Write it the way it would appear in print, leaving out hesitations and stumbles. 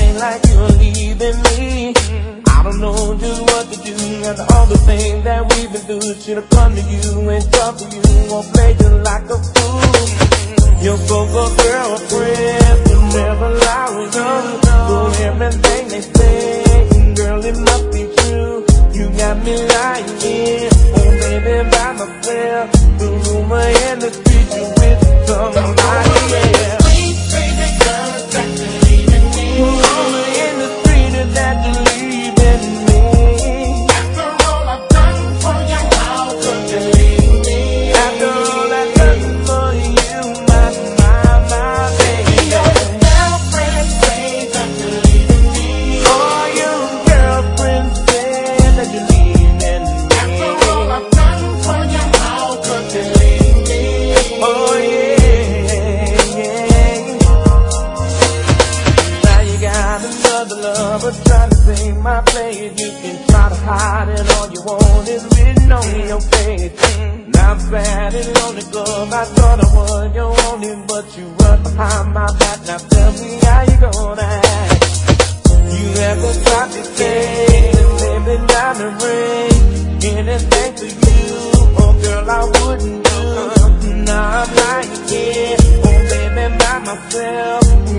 ain't like you're leaving me. I don't know just what to do. After all the things that we've been through, should've come to you and talked to you, or played you like a fool. Your so-called girlfriend will never lie with you. So everything they say, girl, it must be true. You got me lying here, oh baby, by myself. The rumor in the street you with somebody else. Rumor in the street is that you're leaving me. After all I've done for you, how could you leave me? After all I've done for you, my baby. Your girlfriend says that you're leaving me. Oh, your girlfriend said that you're leaving me. After all I've done for you, how could you leave me? Oh yeah, yeah. Now you got another lover trying to take my place. You can try to hide it, all you want is written on your face. Now I'm sad and lonely, girl, I thought I was your only, but you run behind my back. Now tell me how you gonna act. You ever tried to say and baby diamond ring, anything for you, oh girl, I wouldn't do. Now I'm lying here, oh baby, by myself.